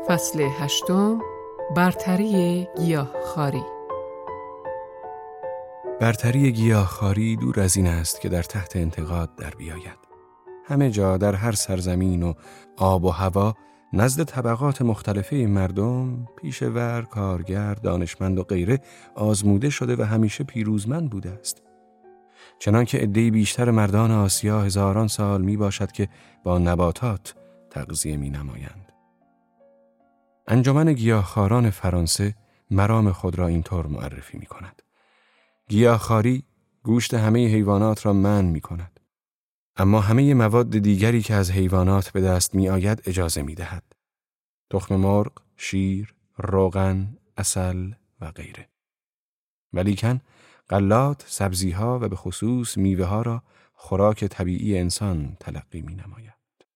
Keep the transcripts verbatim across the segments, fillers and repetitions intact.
فصل هشتم، برتری گیاهخواری. برتری گیاهخواری دور از این است که در تحت انتقاد در بیاید. همه جا در هر سرزمین و آب و هوا نزد طبقات مختلفه مردم پیشور، کارگر، دانشمند و غیره آزموده شده و همیشه پیروزمند بوده است. چنانکه عده بیشتر مردان آسیا هزاران سال می باشد که با نباتات تغذیه می نمایند. انجمن گیاهخواران فرانسه مرام خود را اینطور معرفی می کند: گیاهخواری گوشت همه حیوانات را منع می کند، اما همه مواد دیگری که از حیوانات به دست می آید اجازه می دهد. تخم مرغ، شیر، روغن، عسل و غیره. ولیکن غلات، سبزیها و به خصوص میوه ها را خوراک طبیعی انسان تلقی می نماید.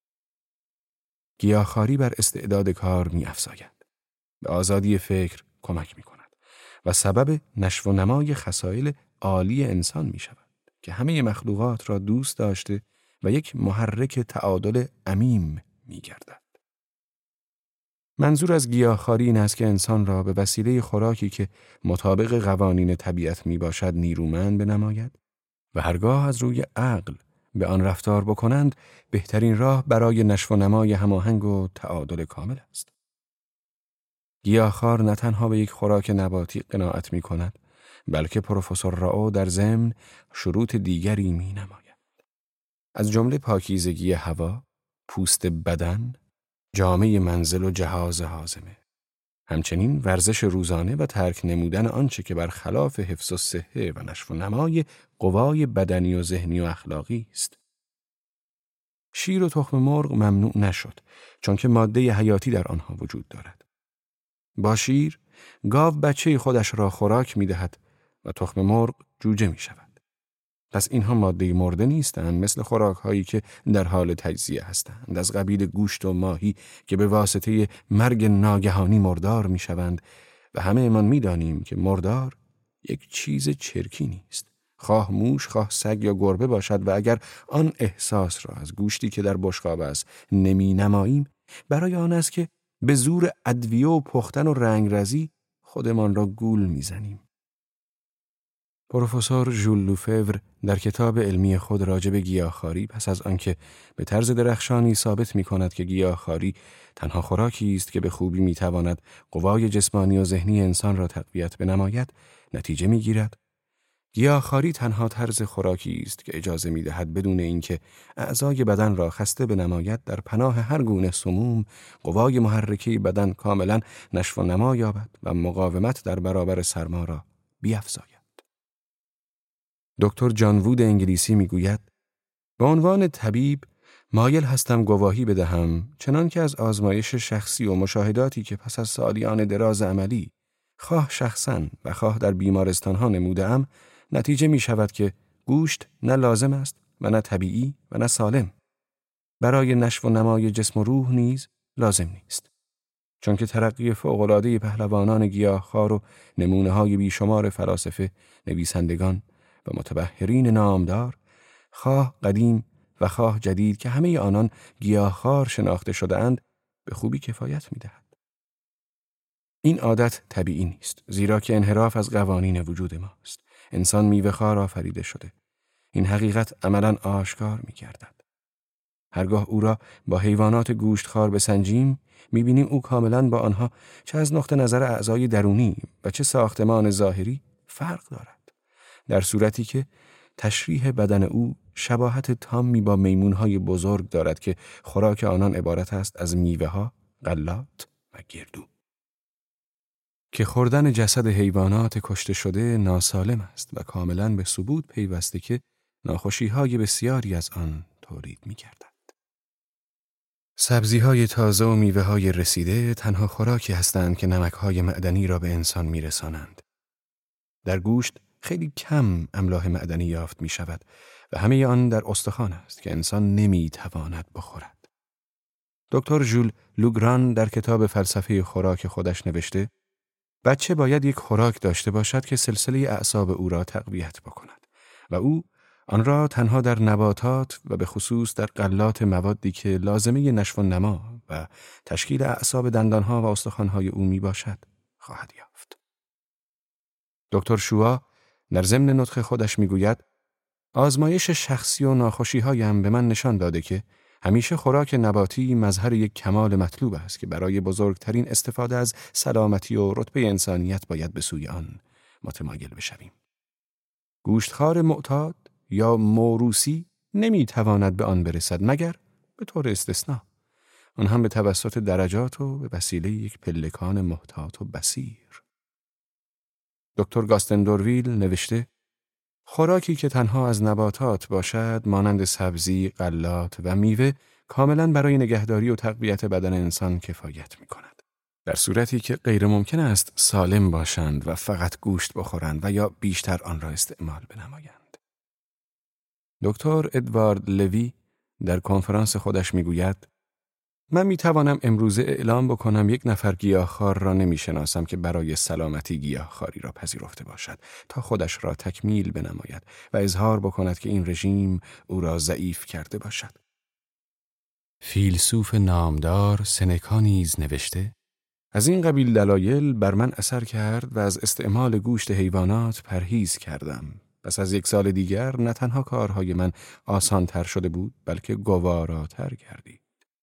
گیاهخواری بر استعداد کار می افزاید، به آزادی فکر کمک می کند و سبب نشو و نمای خصایل عالی انسان می شود که همه مخلوقات را دوست داشته و یک محرک تعادل عمیم می گردد. منظور از گیاهخواری این است که انسان را به وسیله خوراکی که مطابق قوانین طبیعت می باشد نیرومند بنماید و هرگاه از روی عقل به آن رفتار بکنند بهترین راه برای نشو و نمای هماهنگ و تعادل کامل است. گیاهخوار نه تنها به یک خوراک نباتی قناعت می کند، بلکه پروفسور راو در ضمن شروط دیگری می نماید. از جمله پاکیزگی هوا، پوست بدن، جامه منزل و جهاز هاضمه. همچنین ورزش روزانه و ترک نمودن آنچه که برخلاف حفظ الصحه و نشو و نمای قوای بدنی و ذهنی و اخلاقی است. شیر و تخم مرغ ممنوع نشد، چون که ماده حیاتی در آنها وجود دارد. با شیر، گاو بچه خودش را خوراک می دهد و تخم مرغ جوجه می شود. پس اینها ماده مرده نیستند، مثل خوراک هایی که در حال تجزیه هستند، از قبیل گوشت و ماهی که به واسطه مرگ ناگهانی مردار می شوند و همه ایمان می دانیم که مردار یک چیز چرکی نیست. خواه موش، خواه سگ یا گربه باشد و اگر آن احساس را از گوشتی که در بشقاب است نمی نماییم، برای آن است که به زور ادویه و پختن و رنگرزی خودمان را گول می زنیم. پروفسور ژول لوفور در کتاب علمی خود راجع به گیاهخواری پس از آنکه به طرز درخشانی ثابت می کند که گیاهخواری تنها خوراکی است که به خوبی می تواند قوای جسمانی و ذهنی انسان را تقویت بنماید، نتیجه می گیرد: گیاهخواری تنها طرز خوراکی است که اجازه می دهد بدون اینکه اعضای بدن را خسته بنماید در پناه هر گونه سموم قوای محرکه بدن کاملا نشو و نما یابد و مقاومت در برابر سرما را بیفزاید. دکتر جان وود انگلیسی میگوید: به عنوان طبیب مایل هستم گواهی بدهم چنان که از آزمایش شخصی و مشاهداتی که پس از سالیان دراز عملی خواه شخصاً و خواه در بیمارستانها نموده‌ام، نتیجه می شود که گوشت نه لازم است و نه طبیعی و نه سالم. برای نشو و نمای جسم و روح نیز لازم نیست. چون که ترقی فوق‌العاده پهلوانان گیاهخوار و نمونه‌های بیشمار فلاسفه، نویسندگان و متبحرین نامدار، خواه قدیم و خواه جدید که همه آنان گیاهخوار شناخته شده‌اند، به خوبی کفایت می‌دهد. این عادت طبیعی نیست، زیرا که انحراف از قوانین وجود ماست. انسان میوه‌خوار آفریده شده. این حقیقت عملاً آشکار می‌گردد. هرگاه او را با حیوانات گوشتخوار بسنجیم، می‌بینیم او کاملاً با آنها چه از نقطه نظر اعضای درونی و چه ساختمان ظاهری فرق دارد. در صورتی که تشریح بدن او شباهت تامی با میمون‌های بزرگ دارد که خوراک آنان عبارت است از میوه‌ها، غلات و گردو. که خوردن جسد حیوانات کشته شده ناسالم است و کاملاً به ثبوت پیوسته که ناخوشی‌های بسیاری از آن تولید می‌گردد. سبزی‌های تازه و میوه‌های رسیده تنها خوراکی هستند که نمک‌های معدنی را به انسان می‌رسانند. در گوشت خیلی کم املاح معدنی یافت می شود و همه آن در استخوان است که انسان نمی تواند بخورد. دکتر ژول لوگران در کتاب فلسفه خوراک خودش نوشته: بچه باید یک خوراک داشته باشد که سلسله اعصاب او را تقویت بکند و او آن را تنها در نباتات و به خصوص در غلات موادی که لازمه نشو و نما و تشکیل اعصاب دندانها و استخوان‌های او می باشد خواهد یافت. دکتر شوا در ضمن نطق خودش می گوید آزمایش شخصی و ناخوشی‌هایم به من نشان داده که همیشه خوراک نباتی مظهر یک کمال مطلوب است که برای بزرگترین استفاده از سلامتی و رتبه انسانیت باید به سوی آن متمایل بشویم. گوشتخوار معتاد یا موروثی نمیتواند به آن برسد مگر به طور استثناء، آن هم به توسط درجات و به وسیله یک پلکان محتاط و بصیر. دکتر گاستندورویل نوشته خوراکی که تنها از نباتات باشد مانند سبزی، غلات و میوه کاملاً برای نگهداری و تقویت بدن انسان کفایت می کند. در صورتی که غیر ممکن است سالم باشند و فقط گوشت بخورند و یا بیشتر آن را استعمال بنمایند. دکتر ادوارد لوی در کنفرانس خودش می گوید من می توانم امروزه اعلام بکنم یک نفر گیاهخوار را نمی شناسم که برای سلامتی گیاهخواری را پذیرفته باشد تا خودش را تکمیل بنماید و اظهار بکند که این رژیم او را ضعیف کرده باشد. فیلسوف نامدار سنکا نیز نوشته از این قبیل دلایل بر من اثر کرد و از استعمال گوشت حیوانات پرهیز کردم. پس از یک سال دیگر نه تنها کارهای من آسان‌تر شده بود بلکه گواراتر گردید.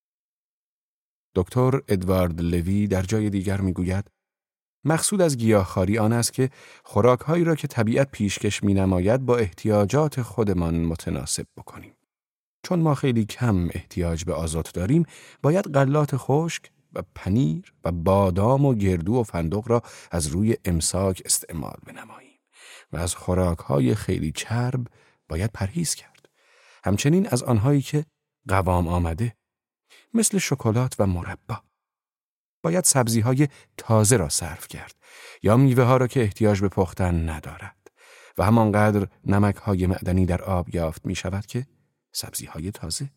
دکتر ادوارد لوی در جای دیگر میگوید مقصود از گیاهخواری آن است که خوراک‌هایی را که طبیعت پیشکش می‌نماید با احتیاجات خودمان متناسب بکنیم. چون ما خیلی کم احتیاج به آزوت داریم، باید غلات خشک و پنیر و بادام و گردو و فندق را از روی امساک استعمال بنماییم و از خوراک‌های خیلی چرب باید پرهیز کرد. همچنین از آنهایی که قوام آمده مثل شکلات و مربا. باید سبزی‌های تازه را صرف کرد یا میوه‌ها را که احتیاج به پختن ندارد و همانقدر نمک‌های معدنی در آب یافت می‌شود که سبزی‌های تازه.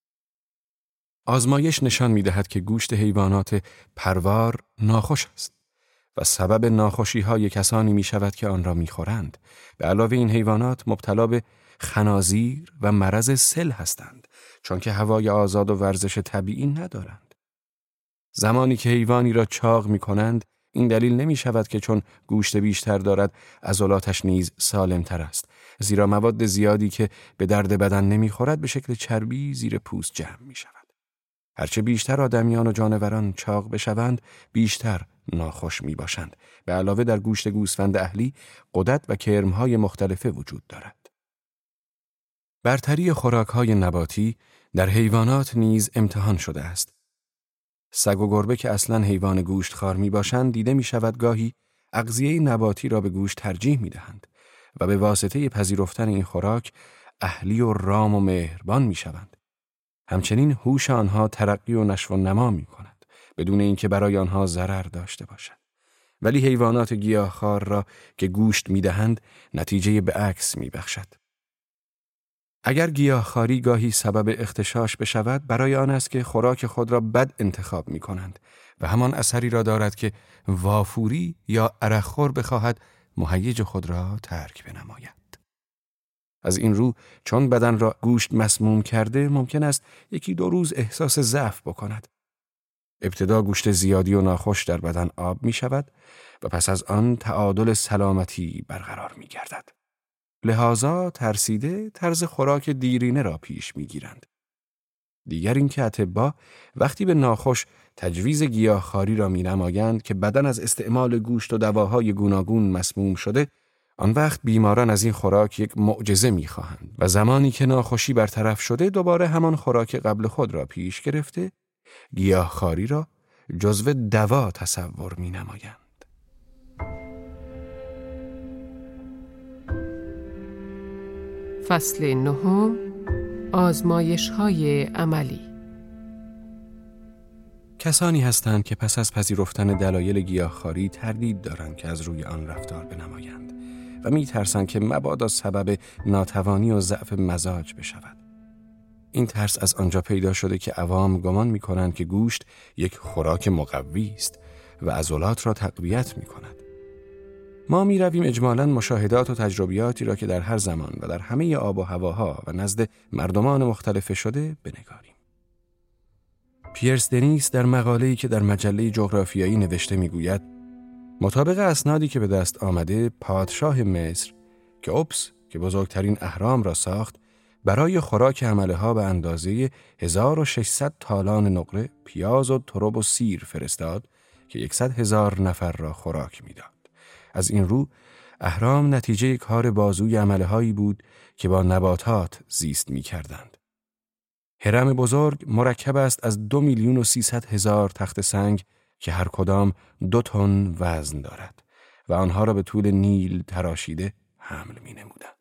آزمایش نشان می‌دهد که گوشت حیوانات پروار ناخوش است و سبب ناخوشی‌های کسانی می‌شود که آن را می‌خورند. به علاوه این حیوانات مبتلا به خنازیر و مرض سل هستند چون که هوای آزاد و ورزش طبیعی ندارند. زمانی که حیوانی را چاق می‌کنند این دلیل نمی‌شود که چون گوشت بیشتر دارد عضلاتش نیز سالم‌تر است، زیرا مواد زیادی که به درد بدن نمی‌خورد به شکل چربی زیر پوست جمع می‌شود. هرچه بیشتر آدمیان و جانوران چاق بشوند بیشتر ناخوش می‌باشند. به علاوه در گوشت گوسفند اهلی غدد و کرم‌های مختلفه وجود دارد. برتری خوراک‌های نباتی در حیوانات نیز امتحان شده است. سگ و گربه که اصلاً حیوان گوشتخوار می‌باشند دیده می‌شود گاهی اغذیه نباتی را به گوشت ترجیح می‌دهند و به واسطه پذیرفتن این خوراک اهلی و رام و مهربان می‌شوند. همچنین هوش آنها ترقی و نشو و نما می‌کند بدون اینکه برای آنها ضرر داشته باشد. ولی حیوانات گیاهخوار را که گوشت می‌دهند نتیجه به عکس می‌بخشد. اگر گیاهخواری گاهی سبب اغتشاش بشود برای آن است که خوراک خود را بد انتخاب می کنند و همان اثری را دارد که وافوری یا عرقخور بخواهد مهیج خود را ترک بنماید. از این رو چون بدن را گوشت مسموم کرده ممکن است یکی دو روز احساس ضعف بکند. ابتدا گوشت زیادی و ناخوش در بدن آب می شود و پس از آن تعادل سلامتی برقرار می گردد. لذا ترسیده طرز خوراک دیرینه را پیش می‌گیرند. دیگر اینکه اطباء وقتی به ناخوش تجویز گیاهخواری را می‌نمایند که بدن از استعمال گوشت و دواهای گوناگون مسموم شده، آن وقت بیماران از این خوراک یک معجزه می‌خواهند و زمانی که ناخوشی برطرف شده دوباره همان خوراک قبل خود را پیش گرفته، گیاهخواری را جزو دوا تصور می‌نمایند. فصل نهم، آزمایش‌های عملی. کسانی هستند که پس از پذیرفتن دلایل گیاهخواری تردید دارند که از روی آن رفتار بنمایند و می‌ترسند که مبادا سبب ناتوانی و ضعف مزاج بشود. این ترس از آنجا پیدا شده که عوام گمان می‌کنند که گوشت یک خوراک مقوی است و عضلات را تقویت می‌کند. ما می رویم اجمالاً مشاهدات و تجربیاتی را که در هر زمان و در همه آب و هواها و نزد مردمان مختلف شده بنگاریم. پیرس دنیس در مقاله‌ای که در مجله جغرافیایی نوشته می‌گوید مطابق اسنادی که به دست آمده پادشاه مصر که اوپس که بزرگترین اهرام را ساخت برای خوراک عمله ها به اندازه هزار و ششصد تالان نقره پیاز و ترب و سیر فرستاد که صد هزار نفر را خوراک می‌داد. از این رو اهرام نتیجه کار بازوی عمله هایی بود که با نباتات زیست می‌کردند. هرم بزرگ مرکب است از دو میلیون و سیصد هزار تخت سنگ که هر کدام دو تن وزن دارد و آنها را به طول نیل تراشیده حمل می نمودند.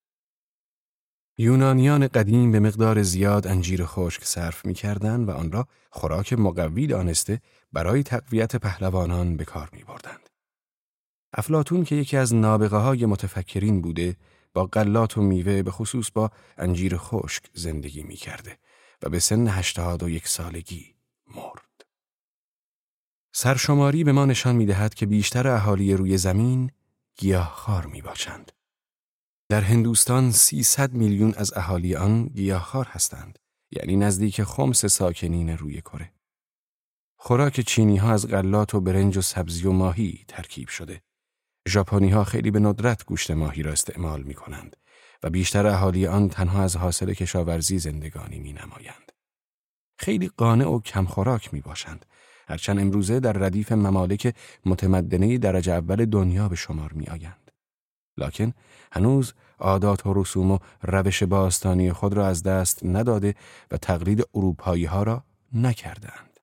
یونانیان قدیم به مقدار زیاد انجیر خشک صرف می کردند و آن را خوراک مقوی دانسته برای تقویت پهلوانان به کار می بردند. افلاطون که یکی از نابغه های متفکرین بوده با غلات و میوه به خصوص با انجیر خشک زندگی می کرده و به سن هشتاد و یک سالگی مرد. سرشماری به ما نشان می دهد که بیشتر اهالی روی زمین گیاهخوار می باشند. در هندوستان سیصد میلیون از اهالی آن گیاهخوار هستند، یعنی نزدیک خمس ساکنین روی کره. خوراک چینی ها از غلات و برنج و سبزی و ماهی ترکیب شده. ژاپنی ها خیلی به ندرت گوشت ماهی را استعمال می کنند و بیشتر اهالی آن تنها از حاصل کشاورزی زندگانی می نمایند. خیلی قانع و کم خوراک می باشند، هرچند امروزه در ردیف ممالک متمدنه درجه اول دنیا به شمار می آیند. لکن هنوز عادات و رسوم و روش باستانی خود را از دست نداده و تقلید اروپایی ها را نکردند.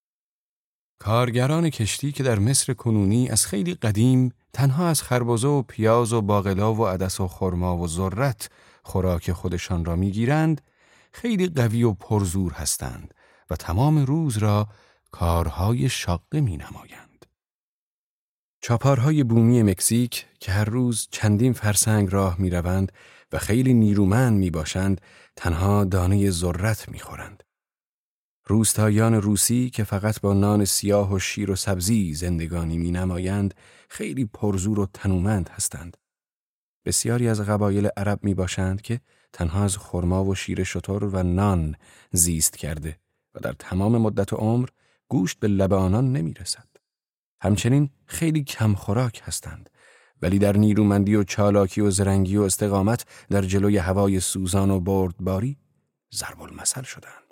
کارگران کشتی که در مصر کنونی از خیلی قدیم تنها از خربزه و پیاز و باقلا و عدس و خرما و ذرت خوراک خودشان را میگیرند، خیلی قوی و پرزور هستند و تمام روز را کارهای شاقه می نمایند. چاپارهای بومی مکزیک که هر روز چندین فرسنگ راه می روند و خیلی نیرومند می باشند، تنها دانه ذرت می خورند. روستاییان روسی که فقط با نان سیاه و شیر و سبزی زندگانی می نمایند، خیلی پرزور و تنومند هستند. بسیاری از قبایل عرب می باشند که تنها از خرما و شیر شتر و نان زیست کرده و در تمام مدت عمر گوشت به لب آنان نمی رسد. همچنین خیلی کم خوراک هستند، ولی در نیرومندی و چالاکی و زرنگی و استقامت در جلوی هوای سوزان و بردباری ضرب المثل شدند.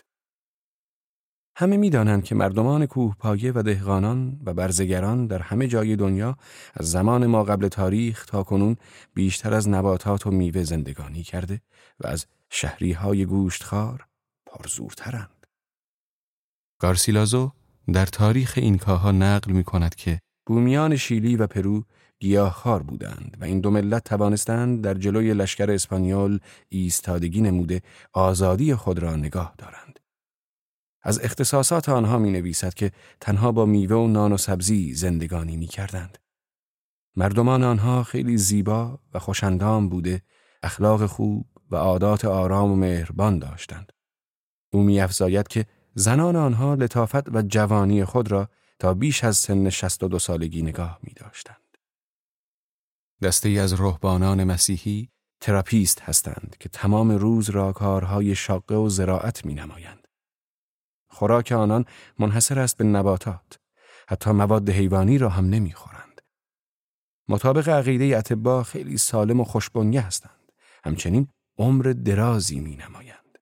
همه می دانند که مردمان کوهپایه و دهقانان و برزگران در همه جای دنیا از زمان ما قبل تاریخ تا کنون بیشتر از نباتات و میوه زندگانی کرده و از شهریهای گوشتخوار پرزورترند. گارسیلازو در تاریخ اینکاها نقل می کند که بومیان شیلی و پرو گیاهخوار بودند و این دو ملت توانستند در جلوی لشکر اسپانیول ایستادگی نموده آزادی خود را نگاه دارند. از اختصاصات آنها می نویسد که تنها با میوه و نان و سبزی زندگانی می کردند. مردمان آنها خیلی زیبا و خوشندام بوده، اخلاق خوب و عادات آرام و مهربان داشتند. او می افزاید که زنان آنها لطافت و جوانی خود را تا بیش از سن شصت و دو سالگی نگاه می داشتند. دسته‌ای از رهبانان مسیحی تراپیست هستند که تمام روز را کارهای شاقه و زراعت می نمایند. خوراک آنان منحصر است به نباتات، حتی مواد حیوانی را هم نمی خورند. مطابق عقیده اطباء خیلی سالم و خوشبنیه هستند، همچنین عمر درازی می نمایند.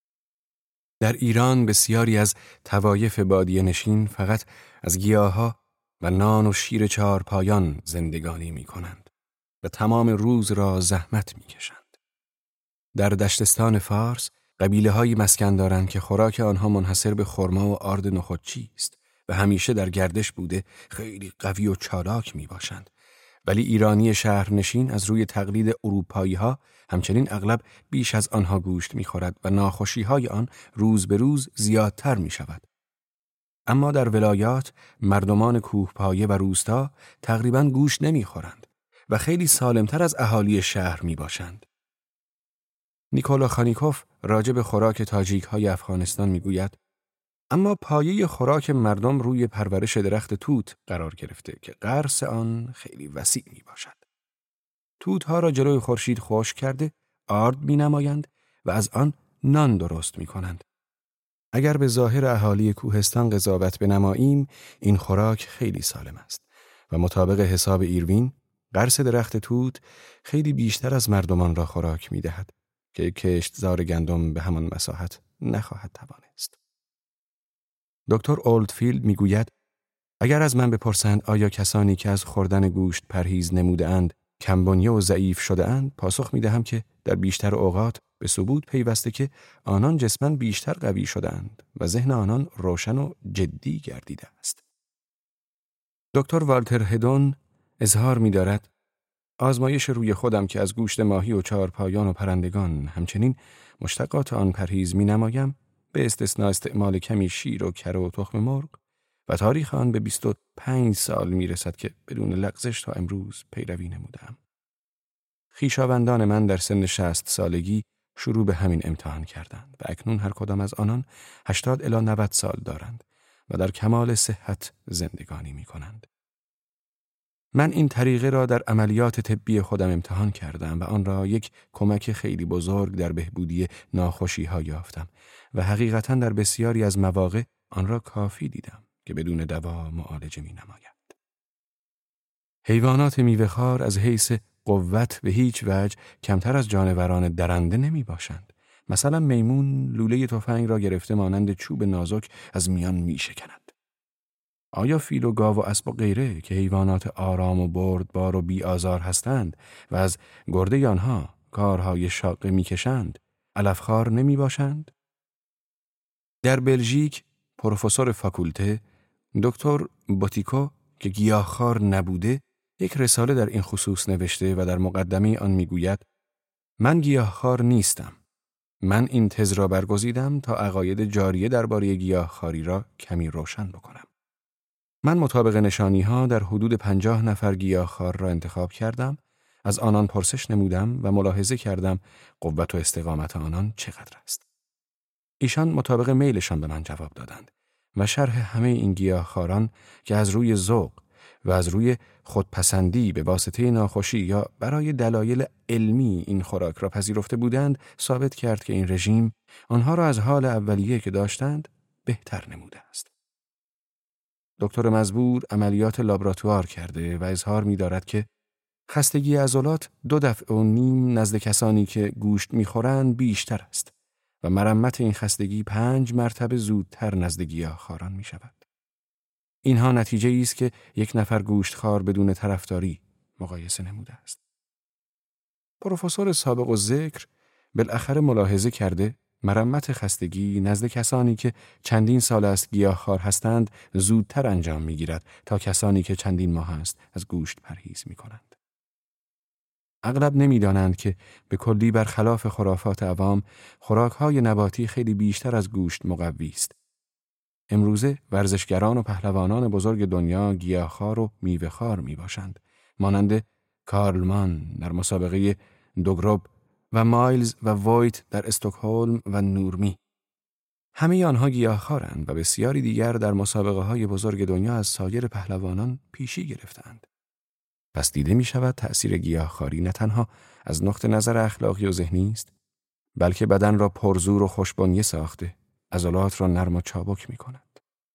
در ایران بسیاری از طوایف بادیه نشین فقط از گیاها و نان و شیر چهارپایان زندگانی می کنند و تمام روز را زحمت می کشند. در دشتستان فارس قبیله هایی مسکن دارند که خوراک آنها منحصر به خرما و آرد نخودچی است و همیشه در گردش بوده، خیلی قوی و چالاک می باشند. ولی ایرانی شهرنشین از روی تقلید اروپایی ها همچنین اغلب بیش از آنها گوشت می خورد و ناخوشی های آن روز به روز زیادتر می شود. اما در ولایات مردمان کوهپایه و روستا تقریباً گوشت نمی خورند و خیلی سالمتر از اهالی شهر می باشند. نیکولا خانیکوف راجع به خوراک تاجیک های افغانستان می گوید اما پایه خوراک مردم روی پرورش درخت توت قرار گرفته که غرس آن خیلی وسیع می باشد. توت‌ها را جلوی خورشید خشک کرده آرد می‌نمایند و از آن نان درست می‌کنند. اگر به ظاهر اهالی کوهستان قضاوت بنماییم، این خوراک خیلی سالم است و مطابق حساب ایروین، غرس درخت توت خیلی بیشتر از مردمان را خوراک می‌دهد که کشتزار گندم به همان مساحت نخواهد توانست. دکتر اولدفیلد می‌گوید اگر از من بپرسند آیا کسانی که از خوردن گوشت پرهیز نموده‌اند کمبنیه و ضعیف شده اند، پاسخ می دهم که در بیشتر اوقات به ثبوت پیوسته که آنان جسماً بیشتر قوی شده اند و ذهن آنان روشن و جدی گردیده است. دکتر والتر هدون اظهار می دارد آزمایش روی خودم که از گوشت ماهی و چهارپایان و پرندگان همچنین مشتقات آن پرهیز می نمایم، به استثناء استعمال کمی شیر و کره و تخم مرغ، و تاریخ آن به بیست و پنج سال می رسد که بدون لغزش تا امروز پیروی نمودم. خویشاوندان من در سن شصت سالگی شروع به همین امتحان کردند و اکنون هر کدام از آنان هشتاد الی نود سال دارند و در کمال صحت زندگانی می کنند. من این طریقه را در عملیات طبی خودم امتحان کردم و آن را یک کمک خیلی بزرگ در بهبودی ناخوشی ها یافتم و حقیقتاً در بسیاری از مواقع آن را کافی دیدم که بدون دوا معالجه می نماید. حیوانات میوه‌خوار از حیث قوت به هیچ وجه کمتر از جانوران درنده نمی باشند. مثلا میمون لوله تفنگ را گرفته مانند چوب نازک از میان می شکند. آیا فیل و گاو و اسب و غیره که حیوانات آرام و بردبار و بی آزار هستند و از گرده آنها کارهای شاقه می کشند، علفخوار نمی باشند؟ در بلژیک پروفسور فاکولته دکتر بوتیکو که گیاهخوار نبوده یک رساله در این خصوص نوشته و در مقدمه آن میگوید من گیاهخوار نیستم. من این تز را برگزیدم تا عقاید جاریه درباره گیاهخواری را کمی روشن بکنم. من مطابق نشانی‌ها در حدود پنجاه نفر گیاهخوار را انتخاب کردم، از آنان پرسش نمودم و ملاحظه کردم قوت و استقامت آنان چقدر است. ایشان مطابق میلشان به من جواب دادند و شرح همه این گیاهخواران که از روی ذوق و از روی خودپسندی به واسطه ناخوشی یا برای دلایل علمی این خوراک را پذیرفته بودند ثابت کرد که این رژیم آنها را از حال اولیه که داشتند بهتر نموده است. دکتر مزبور عملیات لابراتوار کرده و اظهار می دارد که خستگی عضلات دو دفعه و نیم نزد کسانی که گوشت می خورند بیشتر است و مرمت این خستگی پنج مرتبه زودتر نزد گیاهخواران می شود. اینها نتیجه است که یک نفر گوشتخوار بدون طرفداری مقایسه نموده است. پروفسور سابق الذکر بالاخره ملاحظه کرده مرمت خستگی نزد کسانی که چندین سال است گیاهخوار هستند زودتر انجام می‌گیرد تا کسانی که چندین ماه است از گوشت پرهیز می‌کنند. اغلب نمی‌دانند که به کلی برخلاف خرافات عوام خوراک‌های نباتی خیلی بیشتر از گوشت مقوی است. امروزه ورزشگران و پهلوانان بزرگ دنیا گیاهخوار و میوه‌خوار میباشند، مانند کارلمان در مسابقه دوگروب و مایلز و وایت در استکهلم و نورمی. همه آنها گیاهخوارند و بسیاری دیگر در مسابقه های بزرگ دنیا از سایر پهلوانان پیشی گرفتند. پس دیده می شود تأثیر گیاهخواری نه تنها از نقطه نظر اخلاقی و ذهنی است، بلکه بدن را پرزور و خوشبنیه ساخته، عضلات را نرم و چابک می کند.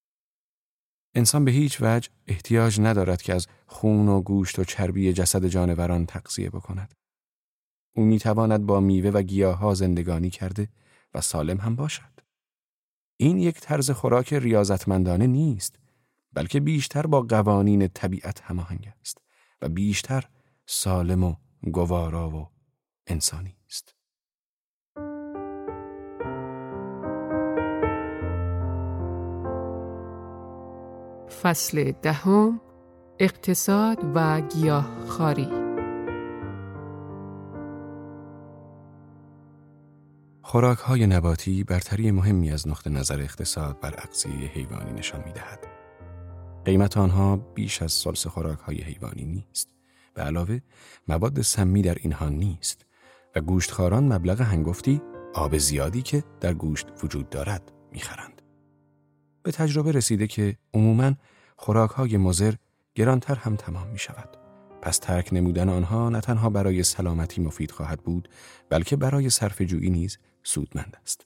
انسان به هیچ وجه احتیاج ندارد که از خون و گوشت و چربی جسد جانوران تغذیه بکند. او می تواند با میوه و گیاه‌ها زندگانی کرده و سالم هم باشد. این یک طرز خوراک ریاضتمندانه نیست، بلکه بیشتر با قوانین طبیعت هماهنگ است و بیشتر سالم و گوارا و انسانی است. فصل دهم، اقتصاد و گیاهخواری. خوراک‌های نباتی برتری مهمی از نقطه نظر اقتصاد بر اغذیه حیوانی نشان می‌دهد. قیمت آنها بیش از ثلث خوراک‌های حیوانی نیست. به علاوه مواد سمی در اینها نیست و گوشتخواران مبلغ هنگفتی آب زیادی که در گوشت وجود دارد می‌خرند. به تجربه رسیده که عموماً خوراک‌های مضر گرانتر هم تمام می شود. پس ترک نمودن آنها نه تنها برای سلامتی مفید خواهد بود، بلکه برای صرفه‌جویی نیز سودمند است.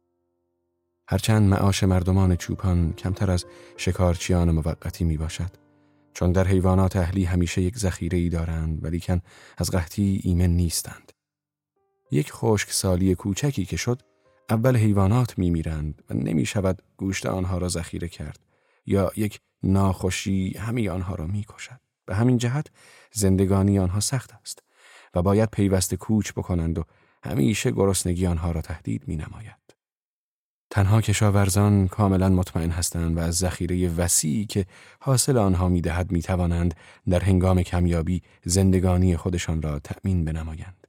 هرچند معاش مردمان چوپان کمتر از شکارچیان موقتی می باشد، چون در حیوانات اهلی همیشه یک ذخیره‌ای دارند ولیکن از قحطی ایمن نیستند. یک خشکسالی کوچکی که شد، اول حیوانات می میرند و نمی شود گوشت آنها را ذخیره کرد، یا یک ناخوشی همه آنها را می کشد. به همین جهت زندگانی آنها سخت است و باید پیوسته کوچ بکنند و همیشه گرسنگی آنها را تهدید می نماید. تنها کشاورزان کاملا مطمئن هستند و از ذخیره وسیعی که حاصل آنها می دهد می توانند در هنگام کمیابی زندگانی خودشان را تأمین بنمایند.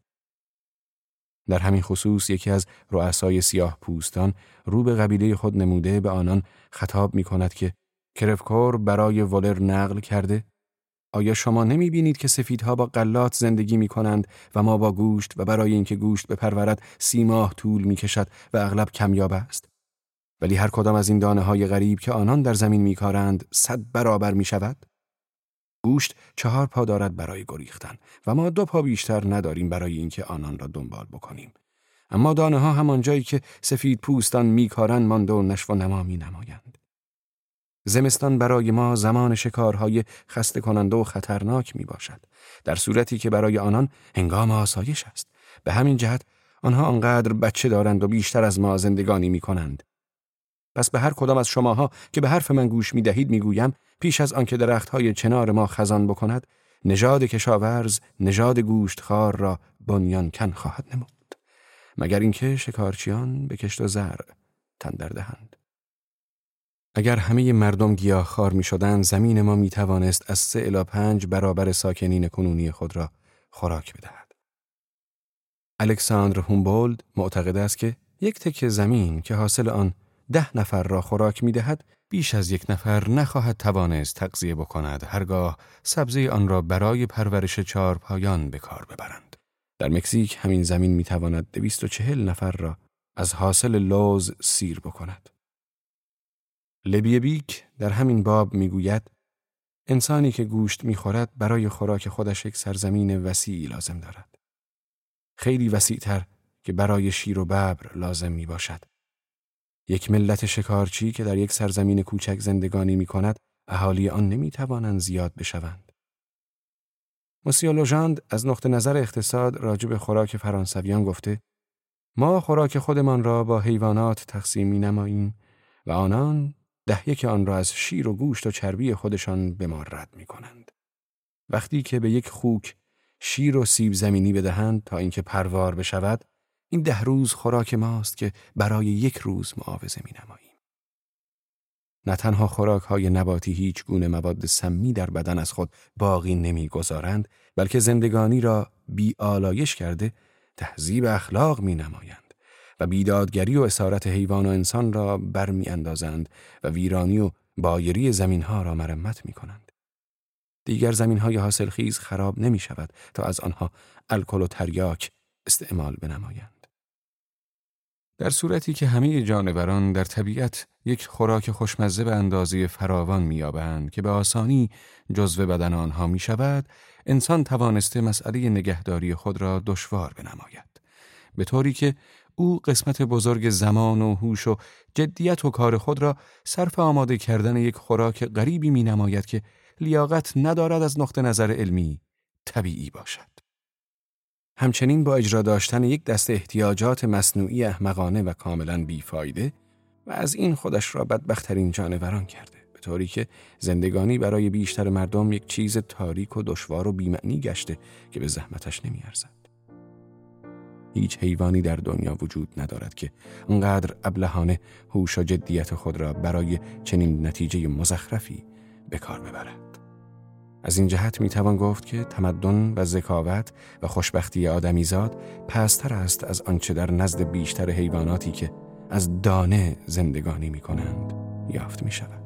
در همین خصوص یکی از رؤسای سیاه پوستان رو به قبیله خود نموده به آنان خطاب می کند که کرفکور برای ولر نقل کرده: آیا شما نمی بینید که سفیدها با غلات زندگی می کنند و ما با گوشت و برای اینکه گوشت بپرورد سی ماه طول می کشد و اغلب کمیاب است؟ ولی هر کدام از این دانه های غریب که آنان در زمین می کارند صد برابر می شود؟ گوشت چهار پا دارد برای گریختن و ما دو پا بیشتر نداریم برای اینکه آنان را دنبال بکنیم. اما دانه ها همان جایی که سفید پوستان می کارند مانده و نشو و نما می نمایند. زمستان برای ما زمان شکارهای خسته کننده و خطرناک می باشد، در صورتی که برای آنان هنگام آسایش است. به همین جهت آنها آنقدر بچه دارند و بیشتر از ما زندگانی می کنند. پس به هر کدام از شماها که به حرف من گوش می دهید می گویم پیش از آنکه درختهای چنار ما خزان بکند، نژاد کشاورز نژاد گوشتخوار را بنیان کن خواهد نمود، مگر اینکه شکارچیان به کشت و زرع تن در دهند. اگر همه مردم گیاهخوار می شدند، زمین ما می توانست از سه الی پنج برابر ساکنین کنونی خود را خوراک بدهد. الکساندر هومبولد معتقد است که یک تکه زمین که حاصل آن ده نفر را خوراک می دهد، بیش از یک نفر نخواهد توانست تغذیه بکند هرگاه سبزی آن را برای پرورش چهارپایان به کار ببرند. در مکزیک همین زمین می تواند دویست و چهل نفر را از حاصل لوز سیر بکند. لبیبیک در همین باب میگوید انسانی که گوشت میخورد برای خوراک خودش یک سرزمین وسیعی لازم دارد. خیلی وسیع‌تر که برای شیر و ببر لازم می باشد. یک ملت شکارچی که در یک سرزمین کوچک زندگانی می کند، اهالی آن نمی توانند زیاد بشوند. مسیو لوژاند از نقطه نظر اقتصاد راجع به خوراک فرانسویان گفته: ما خوراک خودمان را با حیوانات تقسیم می نماییم و آنان ده یک آن را از شیر و گوشت و چربی خودشان به ما رد می کنند. وقتی که به یک خوک شیر و سیب زمینی بدهند تا اینکه پروار بشود، این ده روز خوراک ماست که برای یک روز معاوضه می نماییم. نه تنها خوراک های نباتی هیچ گونه مواد سمی در بدن از خود باقی نمی گذارند، بلکه زندگانی را بی آلایش کرده تهذیب اخلاق می نمایند و بیدادگری و اسارت حیوان و انسان را برمی اندازند و ویرانی و بایری زمین ها را مرمت می کنند. دیگر زمین های حاصلخیز خراب نمی شود تا از آنها الکل و تریاک استعمال بنمایند. در صورتی که همه جانوران در طبیعت یک خوراک خوشمزه به اندازه فراوان می‌یابند که به آسانی جزو بدن آنها می‌شود، انسان توانسته مسئله نگهداری خود را دشوار بنماید، به طوری که او قسمت بزرگ زمان و هوش و جدیت و کار خود را صرف آماده کردن یک خوراک غریبی می‌نماید که لیاقت ندارد از نقطه نظر علمی طبیعی باشد. همچنین با اجرا داشتن یک دسته احتیاجات مصنوعی احمقانه و کاملاً بیفایده و از این خودش را بدبخت‌ترین جانوران کرده، به طوری که زندگانی برای بیشتر مردم یک چیز تاریک و دشوار و بی‌معنی گشته که به زحمتش نمی‌ارزد. هیچ حیوانی در دنیا وجود ندارد که انقدر ابلهانه هوش و جدیت خود را برای چنین نتیجه مزخرفی به کار ببرد. از این جهت میتوان گفت که تمدن و ذکاوت و خوشبختی آدمیزاد پستر است از آنچه در نزد بیشتر حیواناتی که از دانه زندگانی میکنند یافت میشود.